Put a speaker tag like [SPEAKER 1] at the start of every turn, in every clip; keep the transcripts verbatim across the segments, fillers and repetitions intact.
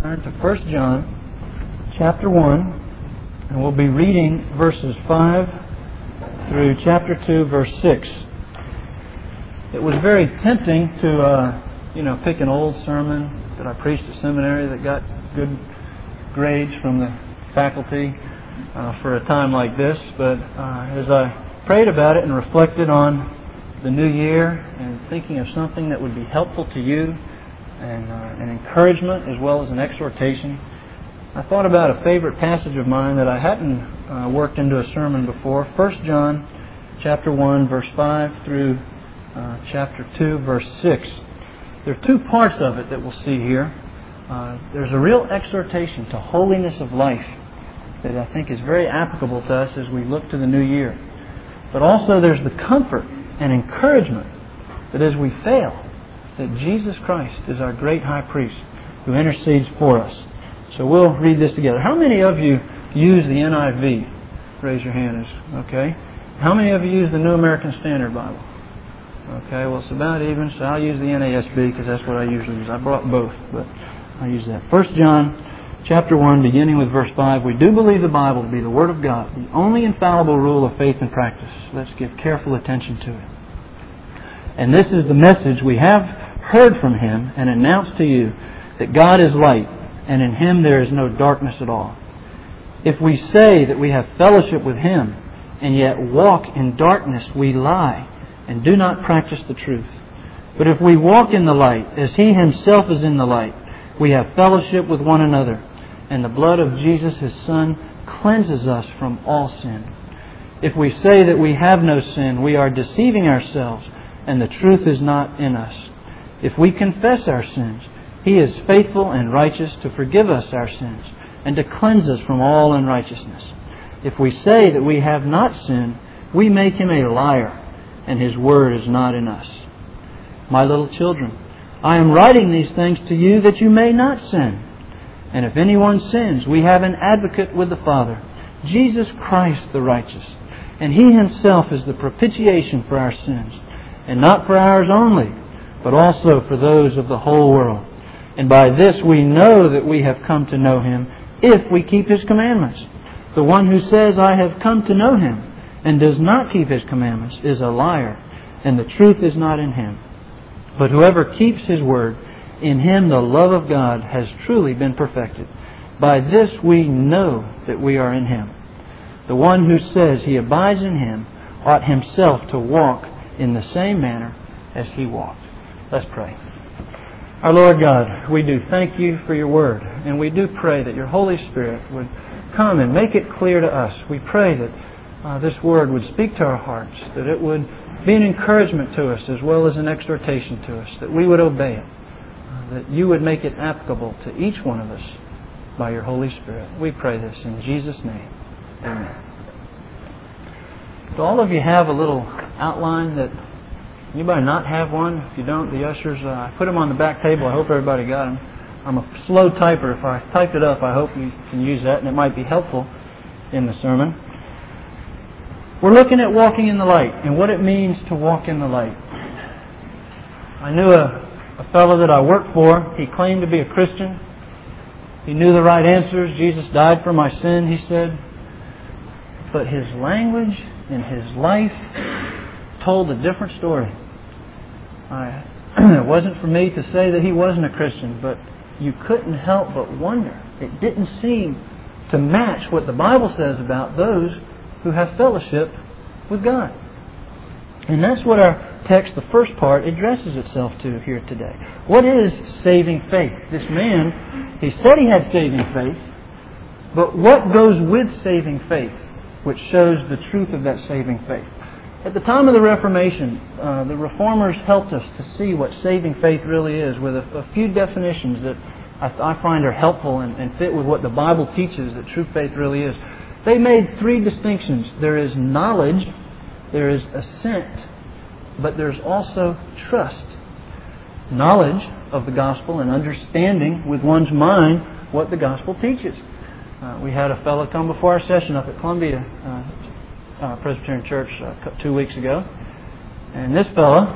[SPEAKER 1] Turn to First John chapter one, and we'll be reading verses five through chapter two, verse six. It was very tempting to, uh, you know, pick an old sermon that I preached at seminary that got good grades from the faculty uh, for a time like this. But uh, as I prayed about it and reflected on the new year and thinking of something that would be helpful to you and uh, an encouragement as well as an exhortation, I thought about a favorite passage of mine that I hadn't uh, worked into a sermon before. First John chapter one, verse five through uh, chapter two, verse six. There are two parts of it that we'll see here. Uh, there's a real exhortation to holiness of life that I think is very applicable to us as we look to the new year. But also there's the comfort and encouragement that as we fail, that Jesus Christ is our great high priest who intercedes for us. So we'll read this together. How many of you use the N I V? Raise your hand. Okay. How many of you use the New American Standard Bible? Okay, well it's about even, so I'll use the N A S B because that's what I usually use. I brought both, but I'll use that. First John chapter one, beginning with verse five. We do believe the Bible to be the Word of God, the only infallible rule of faith and practice. Let's give careful attention to it. And this is the message we have heard from Him and announced to you, that God is light, and in Him there is no darkness at all. If we say that we have fellowship with Him, and yet walk in darkness, we lie, and do not practice the truth. But if we walk in the light, as He Himself is in the light, we have fellowship with one another, and the blood of Jesus, His Son, cleanses us from all sin. If we say that we have no sin, we are deceiving ourselves, and the truth is not in us. If we confess our sins, He is faithful and righteous to forgive us our sins and to cleanse us from all unrighteousness. If we say that we have not sinned, we make Him a liar, and His word is not in us. My little children, I am writing these things to you that you may not sin. And if anyone sins, we have an advocate with the Father, Jesus Christ the righteous. And He Himself is the propitiation for our sins, and not for ours only, but also for those of the whole world. And by this we know that we have come to know Him, if we keep His commandments. The one who says, I have come to know Him, and does not keep His commandments, is a liar, and the truth is not in him. But whoever keeps His word, in him the love of God has truly been perfected. By this we know that we are in Him. The one who says he abides in Him ought himself to walk in the same manner as He walked. Let's pray. Our Lord God, we do thank You for Your Word, and we do pray that Your Holy Spirit would come and make it clear to us. We pray that uh, this Word would speak to our hearts, that it would be an encouragement to us as well as an exhortation to us, that we would obey it, uh, that You would make it applicable to each one of us by Your Holy Spirit. We pray this in Jesus' name. Amen. Do all of you have a little outline that... Anybody not have one? If you don't, the ushers, uh, I put them on the back table. I hope everybody got them. I'm a slow typer. If I type it up, I hope you can use that, and it might be helpful in the sermon. We're looking at walking in the light and what it means to walk in the light. I knew a, a fellow that I worked for. He claimed to be a Christian. He knew the right answers. Jesus died for my sin, he said. But his language and his life told a different story. I, it wasn't for me to say that he wasn't a Christian, but you couldn't help but wonder. It didn't seem to match what the Bible says about those who have fellowship with God. And that's what our text, the first part, addresses itself to here today. What is saving faith? This man, he said he had saving faith, but what goes with saving faith, which shows the truth of that saving faith? At the time of the Reformation, uh, the Reformers helped us to see what saving faith really is with a, a few definitions that I, I find are helpful and, and fit with what the Bible teaches that true faith really is. They made three distinctions. There is knowledge, there is assent, but there's also trust. Knowledge of the gospel and understanding with one's mind what the gospel teaches. Uh, we had a fellow come before our session up at Columbia uh, Uh, Presbyterian Church uh, two weeks ago, and this fellow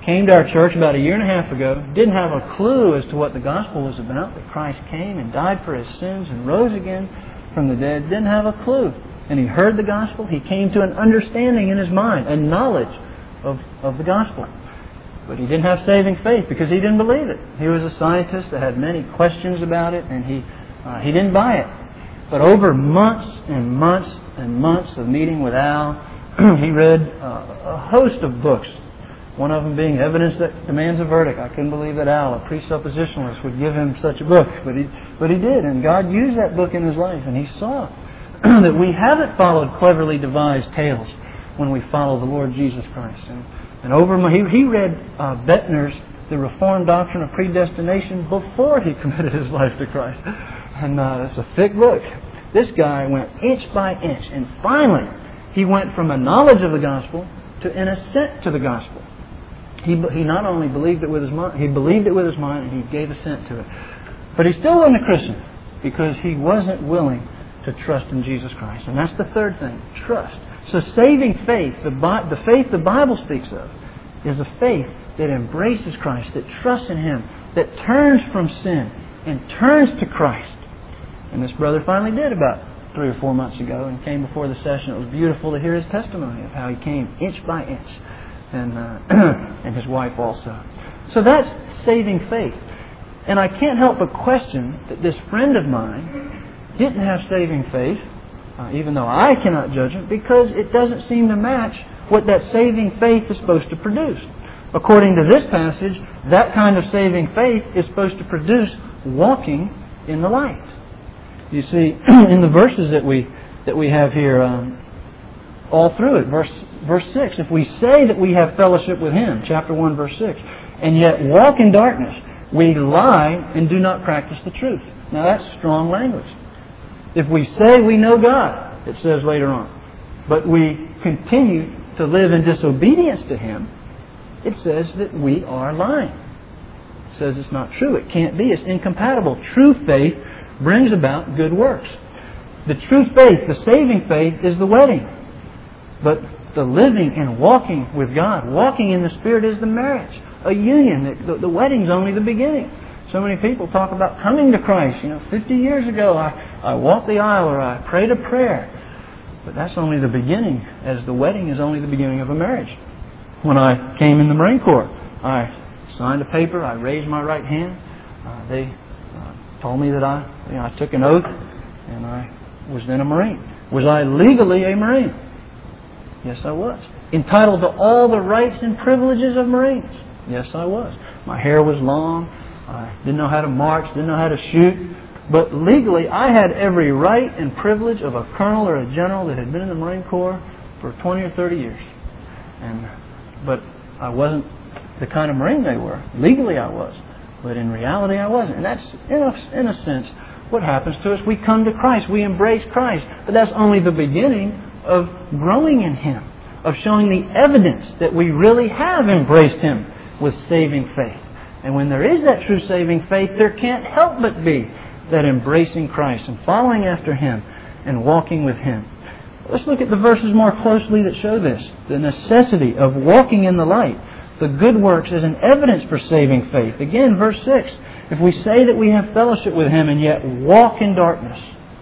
[SPEAKER 1] came to our church about a year and a half ago, didn't have a clue as to what the gospel was about, that Christ came and died for his sins and rose again from the dead, didn't have a clue. And he heard the gospel, he came to an understanding in his mind, a knowledge of, of the gospel. But he didn't have saving faith because he didn't believe it. He was a scientist that had many questions about it, and he uh, he didn't buy it. But over months and months and months of meeting with Al, he read uh, a host of books. One of them being Evidence That Demands a Verdict. I couldn't believe that Al, a presuppositionalist, would give him such a book. But he, but he did, and God used that book in his life, and he saw that we haven't followed cleverly devised tales when we follow the Lord Jesus Christ. And, and over he, he read uh, Bettner's The Reformed Doctrine of Predestination before he committed his life to Christ. And uh, it's a thick book. This guy went inch by inch, and finally he went from a knowledge of the gospel to an assent to the gospel. He he not only believed it with his mind, he believed it with his mind, and he gave assent to it. But he still wasn't a Christian because he wasn't willing to trust in Jesus Christ. And that's the third thing, trust. So saving faith, the, the faith the Bible speaks of, is a faith that embraces Christ, that trusts in Him, that turns from sin and turns to Christ. And this brother finally did about three or four months ago and came before the session. It was beautiful to hear his testimony of how he came inch by inch, and uh, and his wife also. So that's saving faith. And I can't help but question that this friend of mine didn't have saving faith, uh, even though I cannot judge it, because it doesn't seem to match what that saving faith is supposed to produce. According to this passage, that kind of saving faith is supposed to produce walking in the light. You see, in the verses that we that we have here, um, all through it, verse verse six, if we say that we have fellowship with Him, chapter one, verse six, and yet walk in darkness, we lie and do not practice the truth. Now that's strong language. If we say we know God, it says later on, but we continue to live in disobedience to Him, it says that we are lying. It says it's not true. It can't be. It's incompatible. True faith brings about good works. The true faith, the saving faith, is the wedding. But the living and walking with God, walking in the Spirit, is the marriage. A union. The, the wedding's only the beginning. So many people talk about coming to Christ. You know, fifty years ago I, I walked the aisle or I prayed a prayer. But that's only the beginning, as the wedding is only the beginning of a marriage. When I came in the Marine Corps, I signed a paper, I raised my right hand. Uh, they uh, told me that I, you know, I took an oath, and I was then a Marine. Was I legally a Marine? Yes, I was. Entitled to all the rights and privileges of Marines? Yes, I was. My hair was long. I didn't know how to march, didn't know how to shoot. But legally, I had every right and privilege of a colonel or a general that had been in the Marine Corps for twenty or thirty years. And But I wasn't the kind of Marine they were. Legally, I was. But in reality, I wasn't. And that's, in a, in a sense, what happens to us. We come to Christ. We embrace Christ. But that's only the beginning of growing in Him, of showing the evidence that we really have embraced Him with saving faith. And when there is that true saving faith, there can't help but be that embracing Christ and following after Him and walking with Him. Let's look at the verses more closely that show this. The necessity of walking in the light. The good works as an evidence for saving faith. Again, verse six. If we say that we have fellowship with Him and yet walk in darkness.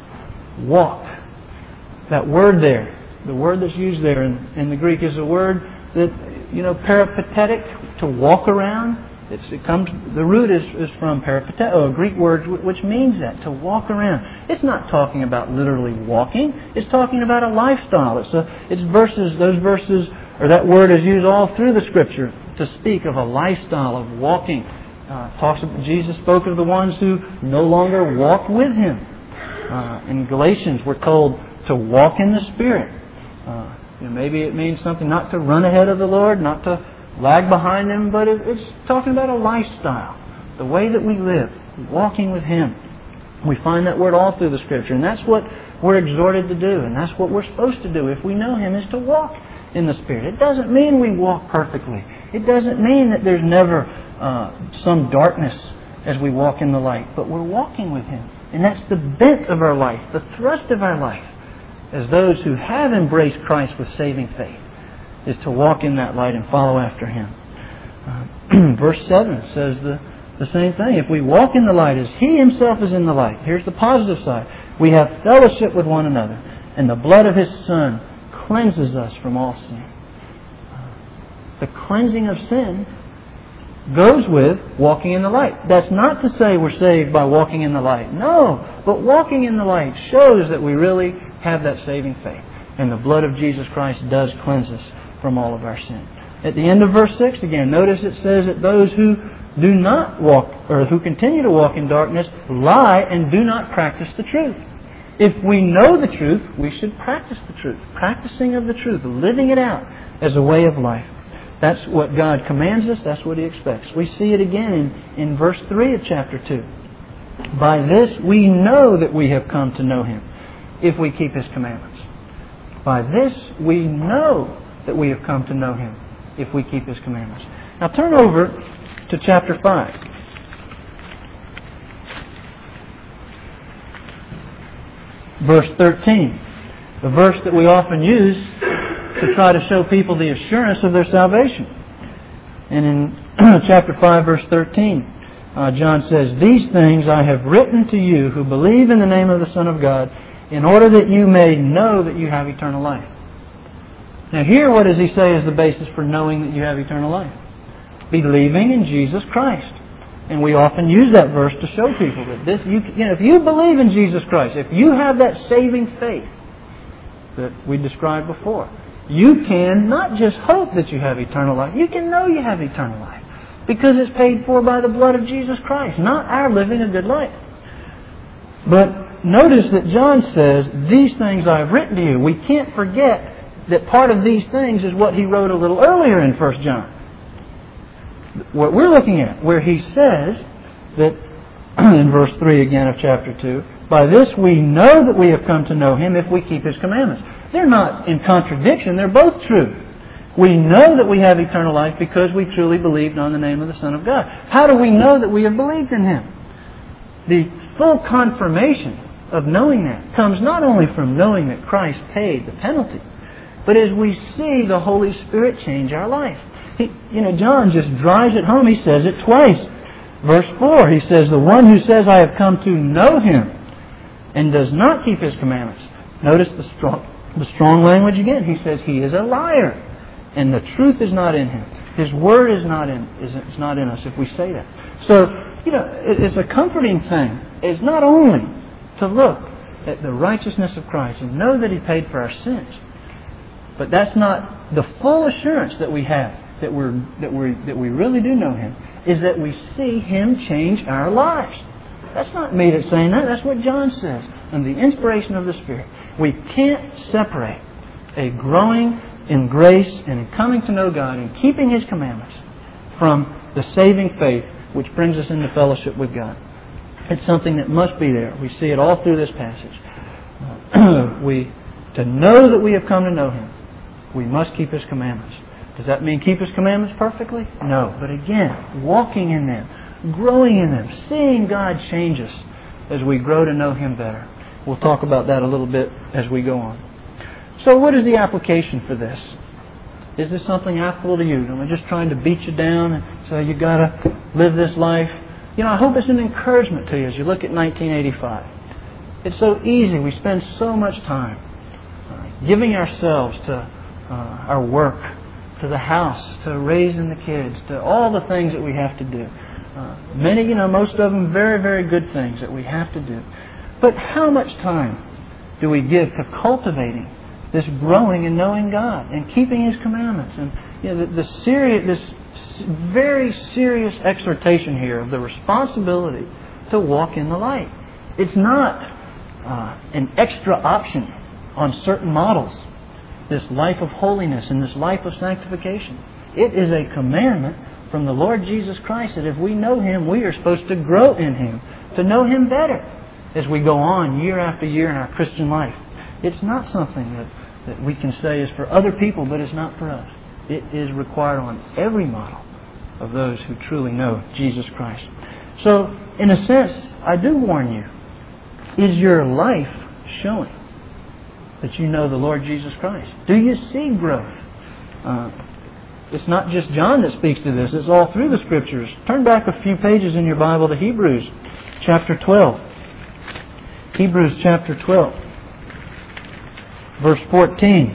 [SPEAKER 1] Walk. That word there, the word that's used there in, in the Greek is a word that, you know, peripatetic, to walk around. It's, it comes. The root is, is from peripateo, a Greek word which means that, to walk around. It's not talking about literally walking. It's talking about a lifestyle. It's a, it's verses. Those verses, or that word, is used all through the Scripture to speak of a lifestyle of walking. Uh, talks about, Jesus spoke of the ones who no longer walked with Him. Uh, in Galatians, we're told to walk in the Spirit. Uh, you know, maybe it means something not to run ahead of the Lord, not to lag behind Him, but it's talking about a lifestyle, the way that we live, walking with Him. We find that word all through the Scripture, and that's what we're exhorted to do, and that's what we're supposed to do if we know Him, is to walk in the Spirit. It doesn't mean we walk perfectly. It doesn't mean that there's never uh, some darkness as we walk in the light, but we're walking with Him. And that's the bent of our life, the thrust of our life, as those who have embraced Christ with saving faith, is to walk in that light and follow after Him. Uh, verse seven says the, the same thing. If we walk in the light as He Himself is in the light, here's the positive side. We have fellowship with one another, and the blood of His Son cleanses us from all sin. The cleansing of sin goes with walking in the light. That's not to say we're saved by walking in the light. No, but walking in the light shows that we really have that saving faith. And the blood of Jesus Christ does cleanse us from all of our sin. At the end of verse six, again, notice it says that those who do not walk, or who continue to walk in darkness, lie and do not practice the truth. If we know the truth, we should practice the truth. Practicing of the truth, living it out as a way of life. That's what God commands us. That's what He expects. We see it again in, in verse three of chapter two. By this we know that we have come to know Him, if we keep His commandments. By this we know that we have come to know Him, if we keep His commandments. Now turn over to chapter five. Verse thirteen. The verse that we often use to try to show people the assurance of their salvation. And in chapter five, verse thirteen, uh, John says, "These things I have written to you who believe in the name of the Son of God, in order that you may know that you have eternal life." Now here, what does he say is the basis for knowing that you have eternal life? Believing in Jesus Christ. And we often use that verse to show people that this, you, you know, if you believe in Jesus Christ, if you have that saving faith that we described before, you can not just hope that you have eternal life, you can know you have eternal life. Because it's paid for by the blood of Jesus Christ, not our living a good life. But notice that John says, "These things I have written to you." We can't forget that part of these things is what he wrote a little earlier in First John. What we're looking at, where he says that, in verse three again of chapter two, "By this we know that we have come to know Him if we keep His commandments." They're not in contradiction. They're both true. We know that we have eternal life because we truly believed on the name of the Son of God. How do we know that we have believed in Him? The full confirmation of knowing that comes not only from knowing that Christ paid the penalty, but as we see the Holy Spirit change our life. He, you know, John just drives it home. He says it twice. Verse four, he says, "The one who says, I have come to know Him, and does not keep His commandments." Notice the strong, the strong language again. He says he is a liar, and the truth is not in him. His word is not in is, is not in us if we say that. So, you know, it, it's a comforting thing. It's not only to look at the righteousness of Christ and know that He paid for our sins, but that's not the full assurance that we have that we're that we that we really do know Him. Is that we see Him change our lives. That's not me that's saying that. That's what John says. And the inspiration of the Spirit. We can't separate a growing in grace and in coming to know God and keeping His commandments from the saving faith which brings us into fellowship with God. It's something that must be there. We see it all through this passage. we, to know that we have come to know Him, we must keep His commandments. Does that mean keep His commandments perfectly? No. But again, walking in them, growing in them, seeing God change us as we grow to know Him better. We'll talk about that a little bit as we go on. So what is the application for this? Is this something applicable to you? Am I just trying to beat you down and say you've got to live this life? You know, I hope it's an encouragement to you as you look at nineteen eighty-five. It's so easy. We spend so much time uh, giving ourselves to uh, our work, to the house, to raising the kids, to all the things that we have to do. Uh, many, you know, most of them very, very good things that we have to do. But how much time do we give to cultivating this growing and knowing God and keeping His commandments? And you know, the, the serious, this very serious exhortation here of the responsibility to walk in the light. It's not uh, an extra option on certain models. This life of holiness and this life of sanctification. It is a commandment from the Lord Jesus Christ that if we know Him, we are supposed to grow in Him, to know Him better as we go on year after year in our Christian life. It's not something that, that we can say is for other people, but it's not for us. It is required on every model of those who truly know Jesus Christ. So, in a sense, I do warn you, is your life showing that you know the Lord Jesus Christ? Do you see growth? Uh, it's not just John that speaks to this. It's all through the Scriptures. Turn back a few pages in your Bible to Hebrews chapter twelve. Hebrews chapter twelve, verse fourteen.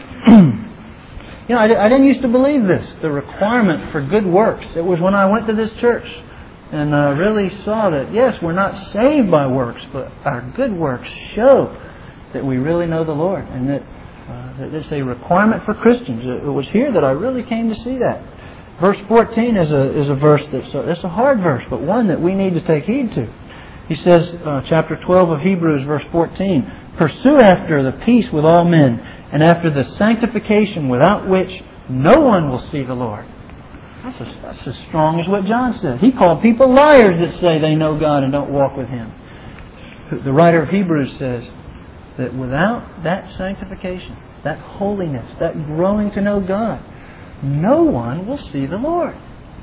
[SPEAKER 1] You know, I, I didn't used to believe this, the requirement for good works. It was when I went to this church and uh, really saw that, yes, we're not saved by works, but our good works show that we really know the Lord, and that, uh, that it's a requirement for Christians. It, it was here that I really came to see that. Verse fourteen is a is a verse that's a, it's a hard verse, but one that we need to take heed to. He says, uh, chapter twelve of Hebrews, verse fourteen, "Pursue after the peace with all men, and after the sanctification without which no one will see the Lord." That's, a, that's as strong as what John said. He called people liars that say they know God and don't walk with Him. The writer of Hebrews says that without that sanctification, that holiness, that growing to know God, no one will see the Lord.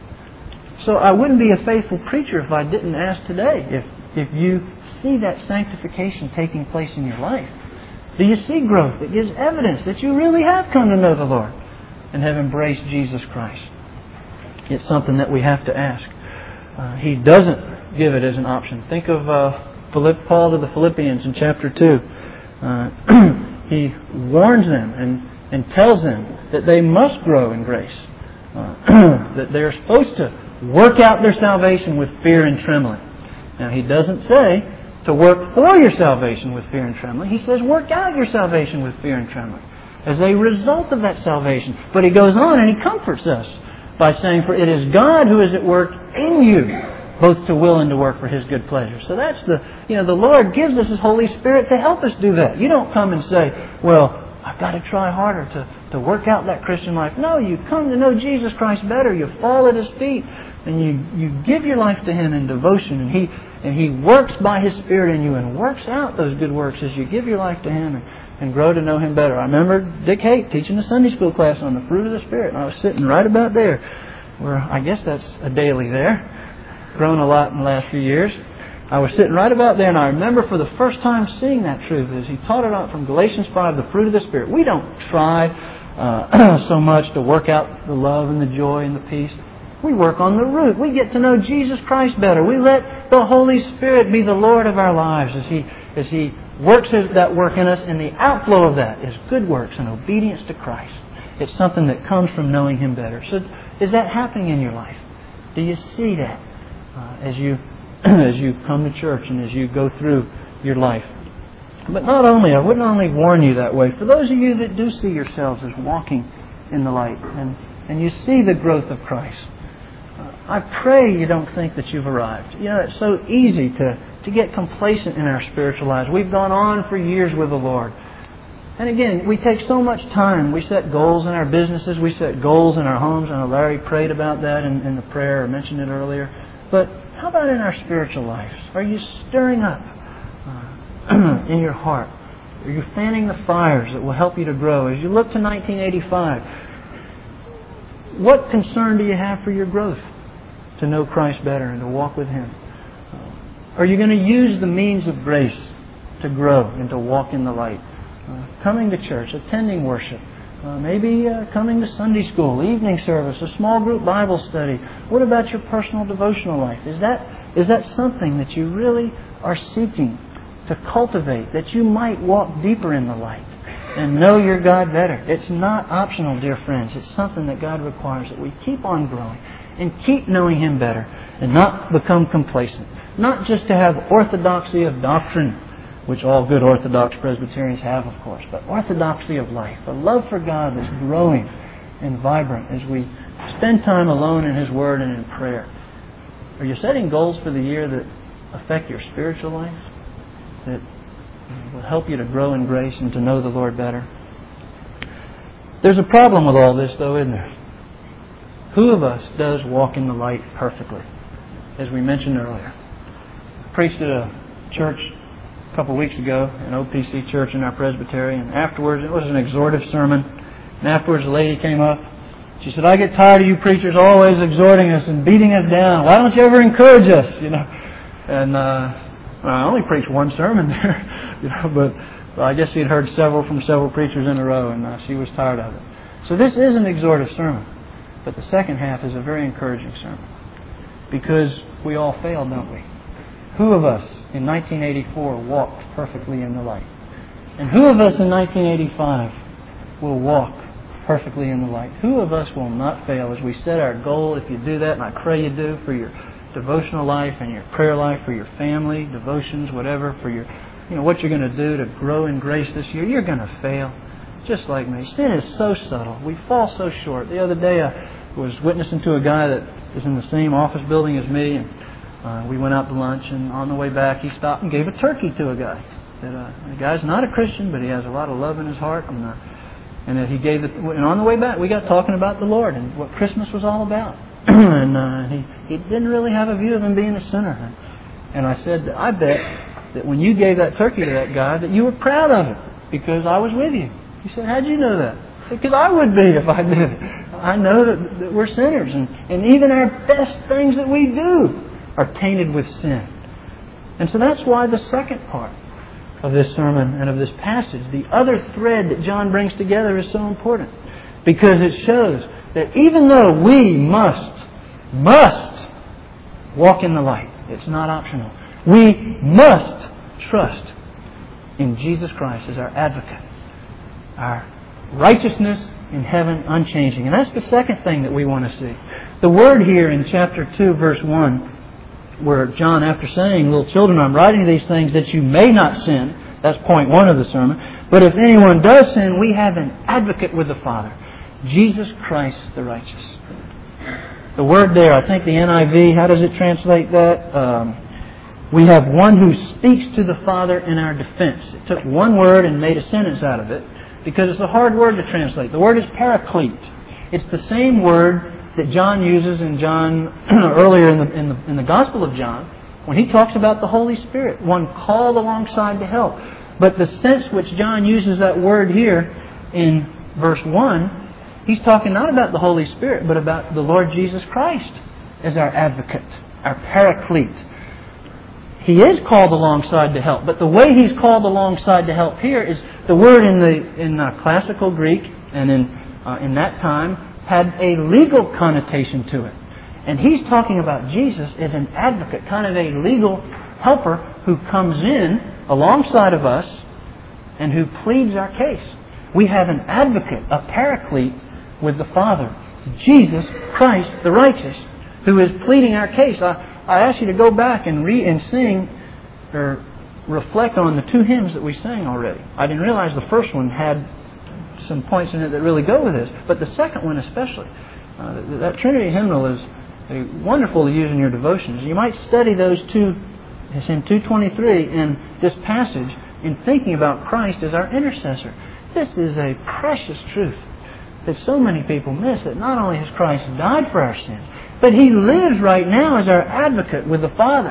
[SPEAKER 1] So I wouldn't be a faithful preacher if I didn't ask today, if, if you see that sanctification taking place in your life. Do you see growth that gives evidence that you really have come to know the Lord and have embraced Jesus Christ? It's something that we have to ask. Uh, he doesn't give it as an option. Think of uh, Philipp, Paul to the Philippians in chapter two. Uh, he warns them and, and tells them that they must grow in grace. Uh, that they're supposed to work out their salvation with fear and trembling. Now, he doesn't say to work for your salvation with fear and trembling. He says work out your salvation with fear and trembling as a result of that salvation. But he goes on and he comforts us by saying, "For it is God who is at work in you, both to will and to work for His good pleasure." So that's the, you know, the Lord gives us His Holy Spirit to help us do that. You don't come and say, "Well, I've got to try harder to, to work out that Christian life." No, you come to know Jesus Christ better. You fall at His feet and you, you give your life to Him in devotion, and He and He works by His Spirit in you and works out those good works as you give your life to Him and, and grow to know Him better. I remember Dick Haight teaching a Sunday school class on the fruit of the Spirit, and I was sitting right about there, where I guess that's a daily there. Grown a lot in the last few years. I was sitting right about there, and I remember for the first time seeing that truth as he taught it out from Galatians five, the fruit of the Spirit. We don't try uh, so much to work out the love and the joy and the peace. We work on the root. We get to know Jesus Christ better. We let the Holy Spirit be the Lord of our lives as He as He works that work in us, and the outflow of that is good works and obedience to Christ. It's something that comes from knowing Him better. So is that happening in your life? Do you see that uh, as you as you come to church and as you go through your life? But not only, I wouldn't only warn you that way. For those of you that do see yourselves as walking in the light and, and you see the growth of Christ, uh, I pray you don't think that you've arrived. You know, it's so easy to, to get complacent in our spiritual lives. We've gone on for years with the Lord. And again, we take so much time. We set goals in our businesses. We set goals in our homes. And Larry prayed about that in, in the prayer, or mentioned it earlier. But how about in our spiritual lives? Are you stirring up uh, in your heart? Are you fanning the fires that will help you to grow? As you look to nineteen eighty-five, what concern do you have for your growth? To know Christ better and to walk with Him? Uh, are you going to use the means of grace to grow and to walk in the light? Uh, coming to church, attending worship, uh, maybe uh, coming to Sunday school, evening service, a small group Bible study. What about your personal devotional life? Is that is that something that you really are seeking to cultivate, that you might walk deeper in the light and know your God better? It's not optional, dear friends. It's something that God requires, that we keep on growing and keep knowing Him better and not become complacent. Not just to have orthodoxy of doctrine, which all good Orthodox Presbyterians have, of course, but orthodoxy of life, a love for God that's growing and vibrant as we spend time alone in His Word and in prayer. Are you setting goals for the year that affect your spiritual life, that will help you to grow in grace and to know the Lord better? There's a problem with all this, though, isn't there? Who of us does walk in the light perfectly? As we mentioned earlier, I preached at a church a couple of weeks ago, an O P C church in our presbytery, and afterwards, it was an exhortive sermon, and afterwards a lady came up. She said, "I get tired of you preachers always exhorting us and beating us down. Why don't you ever encourage us?" You know, and uh, well, I only preached one sermon there, you know, but well, I guess she had heard several from several preachers in a row, and uh, she was tired of it. So this is an exhortive sermon. But the second half is a very encouraging sermon. Because we all fail, don't we? Who of us in nineteen eighty-four walked perfectly in the light? And who of us in nineteen eighty-five will walk perfectly in the light? Who of us will not fail as we set our goal? If you do that, and I pray you do, for your devotional life and your prayer life, for your family, devotions, whatever, for your, you know, what you're going to do to grow in grace this year, you're going to fail. Just like me. Sin is so subtle. We fall so short. The other day I was witnessing to a guy that is in the same office building as me, and uh, we went out to lunch, and on the way back he stopped and gave a turkey to a guy. That uh, the guy's not a Christian, but he has a lot of love in his heart, and uh, and that he gave it. And on the way back, we got talking about the Lord and what Christmas was all about. and uh, he he didn't really have a view of him being a sinner. And I said, I bet that when you gave that turkey to that guy, that you were proud of it because I was with you. He said, how'd you know that? I said, because I would be if I did it. I know that, that we're sinners, and, and even our best things that we do are tainted with sin. And so that's why the second part of this sermon and of this passage, the other thread that John brings together, is so important. Because it shows that even though we must, must walk in the light, it's not optional. We must trust in Jesus Christ as our advocate, our righteousness in heaven unchanging. And that's the second thing that we want to see. The word here in chapter two, verse one, where John, after saying, little children, I'm writing these things that you may not sin. That's point one of the sermon. But if anyone does sin, we have an advocate with the Father, Jesus Christ the righteous. The word there, I think the N I V, how does it translate that? Um, we have one who speaks to the Father in our defense. It took one word and made a sentence out of it because it's a hard word to translate. The word is paraclete. It's the same word that John uses in John earlier in the, in the in the Gospel of John when he talks about the Holy Spirit, one called alongside to help. But the sense which John uses that word here in verse one, he's talking not about the Holy Spirit, but about the Lord Jesus Christ as our advocate, our paraclete. He is called alongside to help, but the way he's called alongside to help here is the word in the in uh, classical Greek and in uh, in that time had a legal connotation to it. And he's talking about Jesus as an advocate, kind of a legal helper who comes in alongside of us and who pleads our case. We have an advocate, a paraclete with the Father, Jesus Christ the righteous, who is pleading our case. I, I ask you to go back and read and sing or reflect on the two hymns that we sang already. I didn't realize the first one had some points in it that really go with this, but the second one especially. Uh, that Trinity hymnal is uh, wonderful to use in your devotions. You might study those two, it's in two twenty-three, in this passage, in thinking about Christ as our intercessor. This is a precious truth that so many people miss, that not only has Christ died for our sins, but He lives right now as our advocate with the Father.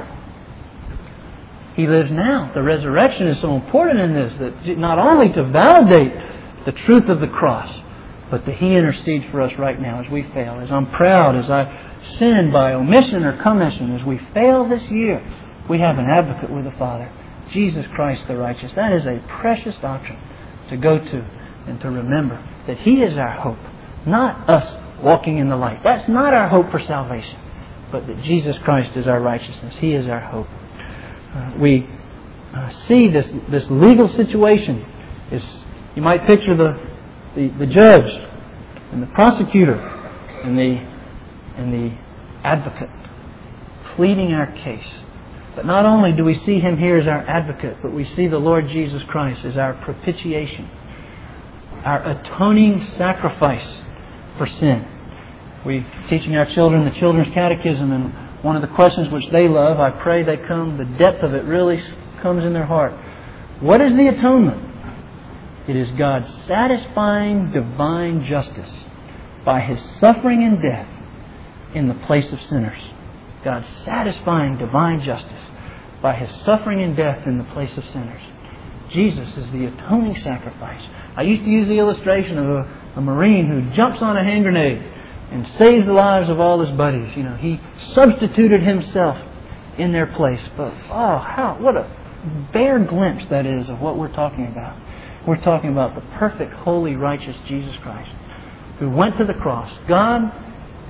[SPEAKER 1] He lives now. The resurrection is so important in this, that not only to validate the truth of the cross, but that He intercedes for us right now as we fail. As I'm proud, as I sin by omission or commission, as we fail this year, we have an advocate with the Father, Jesus Christ the righteous. That is a precious doctrine to go to and to remember, that He is our hope, not us walking in the light. That's not our hope for salvation, but that Jesus Christ is our righteousness. He is our hope. Uh, we uh, see this this legal situation is, you might picture the, the, the judge and the prosecutor and the and the advocate pleading our case. But not only do we see Him here as our advocate, but we see the Lord Jesus Christ as our propitiation, our atoning sacrifice for sin. We're teaching our children the Children's Catechism, and one of the questions which they love, I pray they come, the depth of it really comes in their heart. What is the atonement? It is God's satisfying divine justice by His suffering and death in the place of sinners. God's satisfying divine justice by His suffering and death in the place of sinners. Jesus is the atoning sacrifice. I used to use the illustration of a, a Marine who jumps on a hand grenade and saves the lives of all his buddies. You know, he substituted himself in their place. But oh, how what a bare glimpse that is of what we're talking about. We're talking about the perfect, holy, righteous Jesus Christ, who went to the cross. God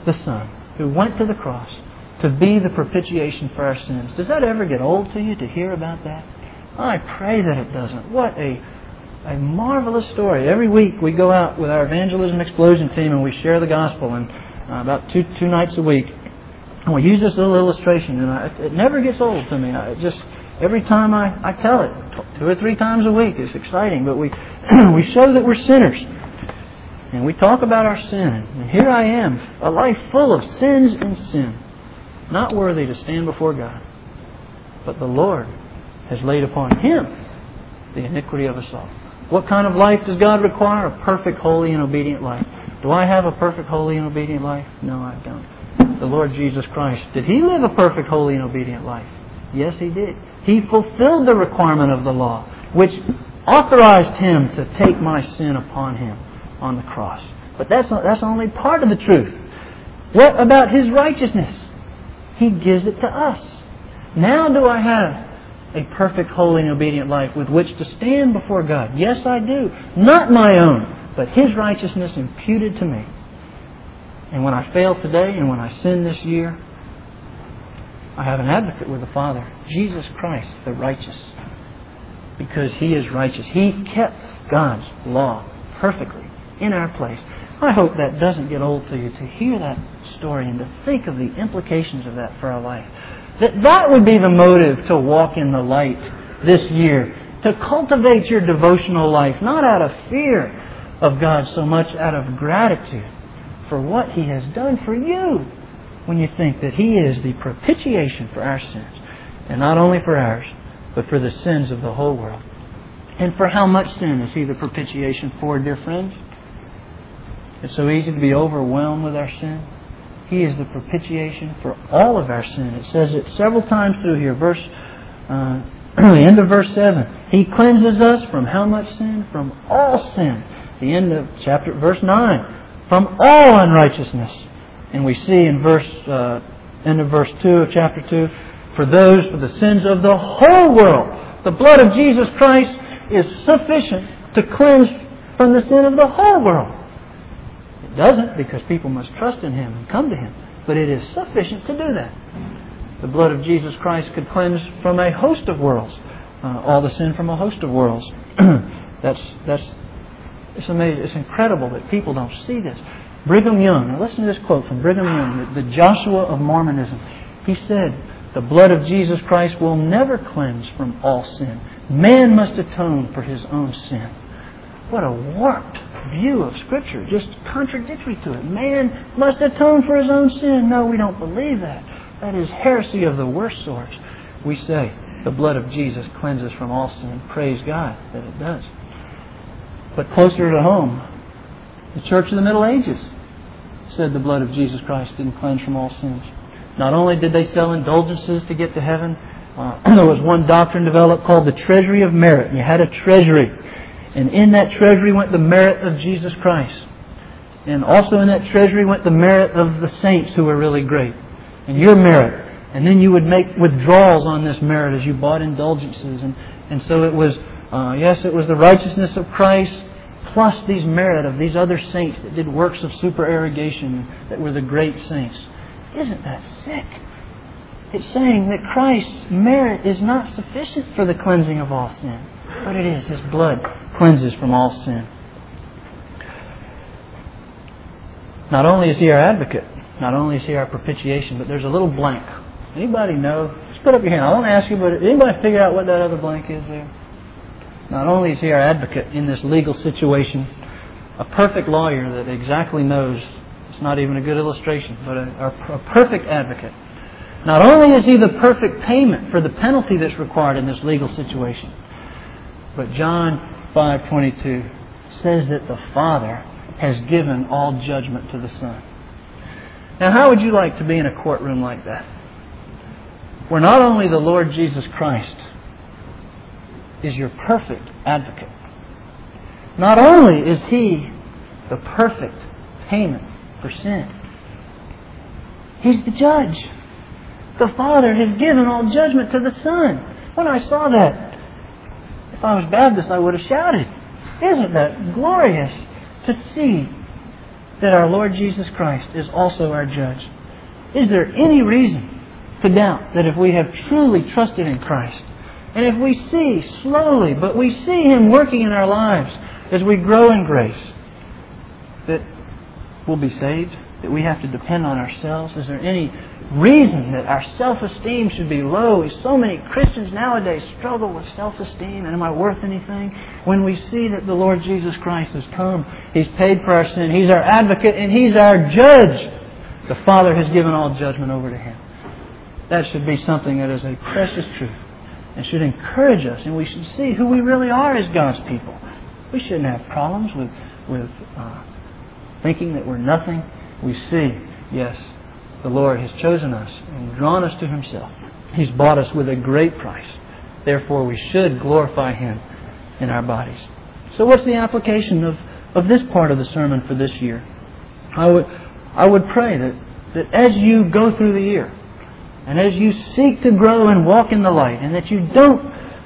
[SPEAKER 1] the Son, who went to the cross to be the propitiation for our sins. Does that ever get old to you to hear about that? I pray that it doesn't. What a, a marvelous story. Every week we go out with our Evangelism Explosion team and we share the gospel, and uh, about two two nights a week. And we use this little illustration, and I, it never gets old to me. I just every time I, I tell it, two or three times a week, it's exciting. But we we show that we're sinners, and we talk about our sin. And here I am, a life full of sins and sin, not worthy to stand before God. But the Lord has laid upon Him the iniquity of us all. What kind of life does God require? A perfect, holy, and obedient life. Do I have a perfect, holy, and obedient life? No, I don't. The Lord Jesus Christ, did He live a perfect, holy, and obedient life? Yes, He did. He fulfilled the requirement of the law, which authorized Him to take my sin upon Him on the cross. But that's, that's only part of the truth. What about His righteousness? He gives it to us. Now do I have a perfect, holy, and obedient life with which to stand before God? Yes, I do. Not my own, but His righteousness imputed to me. And when I fail today and when I sin this year, I have an advocate with the Father, Jesus Christ, the righteous. Because He is righteous. He kept God's law perfectly in our place. I hope that doesn't get old to you to hear that story and to think of the implications of that for our life. That that would be the motive to walk in the light this year. To cultivate your devotional life, not out of fear of God so much out of gratitude for what He has done for you. When you think that He is the propitiation for our sins. And not only for ours, but for the sins of the whole world. And for how much sin is He the propitiation for, dear friends? It's so easy to be overwhelmed with our sin. He is the propitiation for all of our sin. It says it several times through here. Verse, uh, the end of verse seven. He cleanses us from how much sin? From all sin. The end of chapter, verse nine. From all unrighteousness. And we see in verse, uh, end of verse two of chapter two, for those, for the sins of the whole world. The blood of Jesus Christ is sufficient to cleanse from the sin of the whole world. It doesn't, because people must trust in Him and come to Him. But it is sufficient to do that. The blood of Jesus Christ could cleanse from a host of worlds. Uh, all the sin from a host of worlds. that's, that's, it's amazing. It's incredible that people don't see this. Brigham Young, now listen to this quote from Brigham Young, the Joshua of Mormonism. He said, the blood of Jesus Christ will never cleanse from all sin. Man must atone for his own sin. What a warped view of Scripture, just contradictory to it. Man must atone for his own sin. No, we don't believe that. That is heresy of the worst sort. We say the blood of Jesus cleanses from all sin. Praise God that it does. But closer to home, the Church of the Middle Ages said the blood of Jesus Christ didn't cleanse from all sins. Not only did they sell indulgences to get to heaven, uh, there was one doctrine developed called the treasury of merit. You had a treasury. And in that treasury went the merit of Jesus Christ. And also in that treasury went the merit of the saints who were really great. And your merit. And then you would make withdrawals on this merit as you bought indulgences. And, and so it was, uh, yes, it was the righteousness of Christ plus these merit of these other saints that did works of supererogation that were the great saints. Isn't that sick? It's saying that Christ's merit is not sufficient for the cleansing of all sin. But it is. His blood cleanses from all sin. Not only is He our advocate, not only is He our propitiation, but there's a little blank. Anybody know? Just put up your hand. I won't ask you, but anybody figure out what that other blank is there? Not only is He our advocate in this legal situation, a perfect lawyer that exactly knows, it's not even a good illustration, but a, a perfect advocate. Not only is He the perfect payment for the penalty that's required in this legal situation, but John five twenty-two says that the Father has given all judgment to the Son. Now, how would you like to be in a courtroom like that? Where not only the Lord Jesus Christ is your perfect advocate, not only is He the perfect payment for sin, He's the judge. The Father has given all judgment to the Son. When I saw that, if I was Baptist, I would have shouted. Isn't that glorious to see that our Lord Jesus Christ is also our judge? Is there any reason to doubt that if we have truly trusted in Christ, and if we see slowly, but we see Him working in our lives as we grow in grace, that we'll be saved? That we have to depend on ourselves? Is there any reason that our self-esteem should be low? So many Christians nowadays struggle with self-esteem. And am I worth anything? When we see that the Lord Jesus Christ has come, He's paid for our sin, He's our advocate, and He's our judge. The Father has given all judgment over to Him. That should be something that is a precious truth and should encourage us. And we should see who we really are as God's people. We shouldn't have problems with, with uh, thinking that we're nothing. We see, yes, the Lord has chosen us and drawn us to Himself. He's bought us with a great price. Therefore, we should glorify Him in our bodies. So what's the application of, of this part of the sermon for this year? I would, I would pray that, that as you go through the year, and as you seek to grow and walk in the light, and that you don't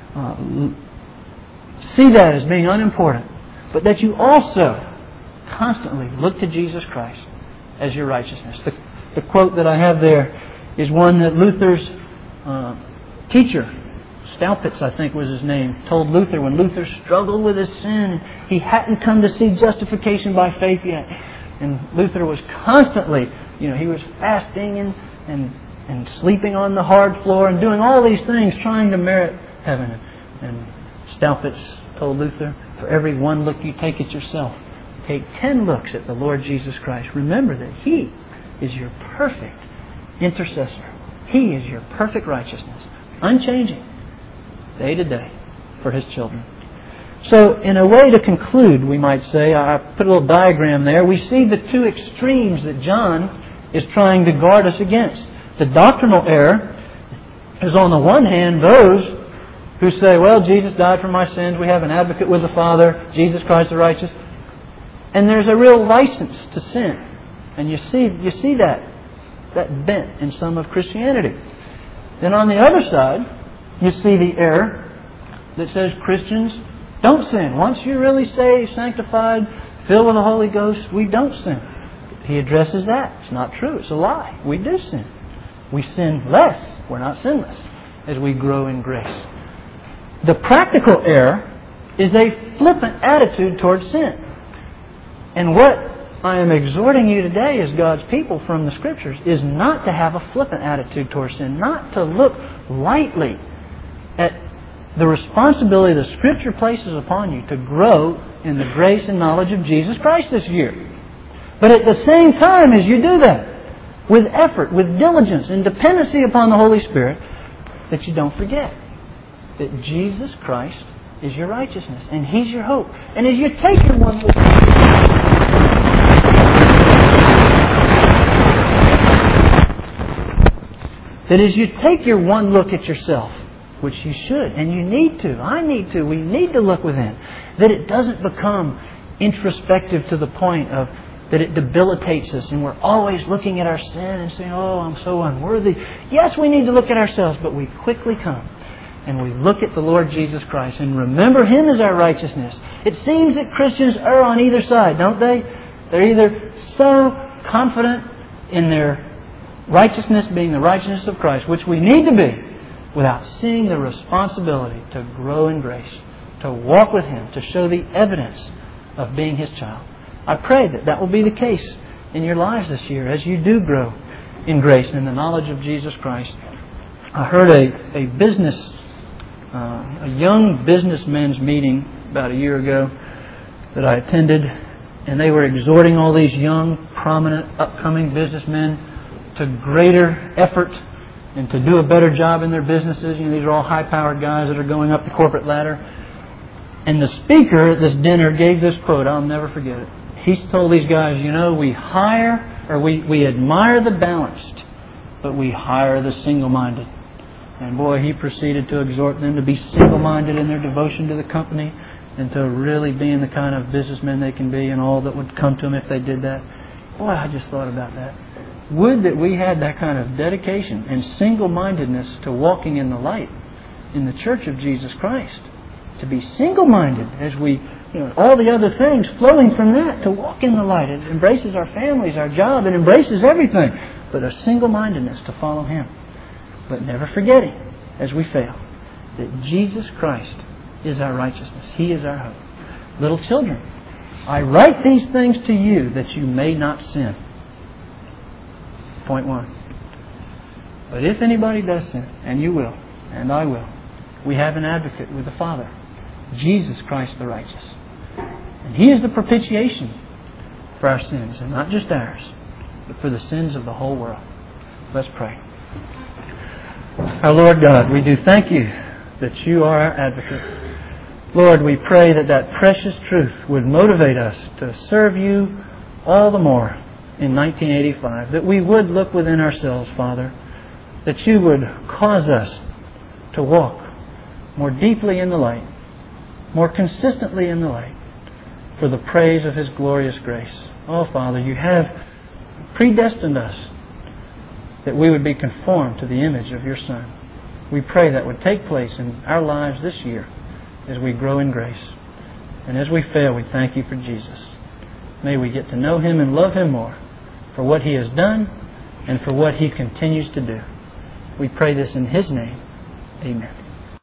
[SPEAKER 1] uh, see that as being unimportant, but that you also constantly look to Jesus Christ as your righteousness. The, the quote that I have there is one that Luther's uh, teacher, Staupitz, I think was his name, told Luther when Luther struggled with his sin. He hadn't come to see justification by faith yet. And Luther was constantly, you know, he was fasting and, and, and sleeping on the hard floor and doing all these things trying to merit heaven. And Staupitz told Luther, for every one look you take at yourself, take ten looks at the Lord Jesus Christ. Remember that He is your perfect intercessor. He is your perfect righteousness, unchanging, day to day, for His children. So, in a way to conclude, we might say, I put a little diagram there. We see the two extremes that John is trying to guard us against. The doctrinal error is, on the one hand, those who say, well, Jesus died for my sins. We have an advocate with the Father, Jesus Christ the righteous. And there's a real license to sin. And you see you see that, that bent in some of Christianity. Then on the other side, you see the error that says Christians don't sin. Once you're really saved, sanctified, filled with the Holy Ghost, we don't sin. He addresses that. It's not true. It's a lie. We do sin. We sin less. We're not sinless as we grow in grace. The practical error is a flippant attitude towards sin. And what I am exhorting you today as God's people from the Scriptures is not to have a flippant attitude towards sin, not to look lightly at the responsibility the Scripture places upon you to grow in the grace and knowledge of Jesus Christ this year. But at the same time as you do that, with effort, with diligence and dependency upon the Holy Spirit, that you don't forget that Jesus Christ is your righteousness and He's your hope. And as you take your one look, that as you take your one look at yourself, which you should, and you need to, I need to, we need to look within, that it doesn't become introspective to the point of that it debilitates us and we're always looking at our sin and saying, oh, I'm so unworthy. Yes, we need to look at ourselves, but we quickly come and we look at the Lord Jesus Christ and remember Him as our righteousness. It seems that Christians err on either side, don't they? They're either so confident in their righteousness being the righteousness of Christ, which we need to be, without seeing the responsibility to grow in grace, to walk with Him, to show the evidence of being His child. I pray that that will be the case in your lives this year as you do grow in grace and in the knowledge of Jesus Christ. I heard a, a business, uh, a young businessmen's meeting about a year ago that I attended, and they were exhorting all these young, prominent, upcoming businessmen to greater effort and to do a better job in their businesses. You know, these are all high-powered guys that are going up the corporate ladder. And the speaker at this dinner gave this quote. I'll never forget it. He's told these guys, you know, we hire, or we, we admire the balanced, but we hire the single-minded. And boy, he proceeded to exhort them to be single-minded in their devotion to the company and to really being the kind of businessmen they can be and all that would come to them if they did that. Boy, I just thought about that. Would that we had that kind of dedication and single-mindedness to walking in the light in the church of Jesus Christ, to be single-minded as we, you know, all the other things flowing from that, to walk in the light. It embraces our families, our job, it embraces everything. But a single-mindedness to follow Him. But never forgetting, as we fail, that Jesus Christ is our righteousness. He is our hope. Little children, I write these things to you that you may not sin. Point one. But if anybody does sin, and you will, and I will, we have an advocate with the Father, Jesus Christ the righteous. And He is the propitiation for our sins, and not just ours, but for the sins of the whole world. Let's pray. Our Lord God, we do thank You that You are our advocate. Lord, we pray that that precious truth would motivate us to serve You all the more in nineteen eighty-five. That we would look within ourselves, Father. That You would cause us to walk more deeply in the light, more consistently in the light, for the praise of His glorious grace. Oh, Father, You have predestined us that we would be conformed to the image of Your Son. We pray that would take place in our lives this year as we grow in grace. And as we fail, we thank You for Jesus. May we get to know Him and love Him more for what He has done and for what He continues to do. We pray this in His name. Amen.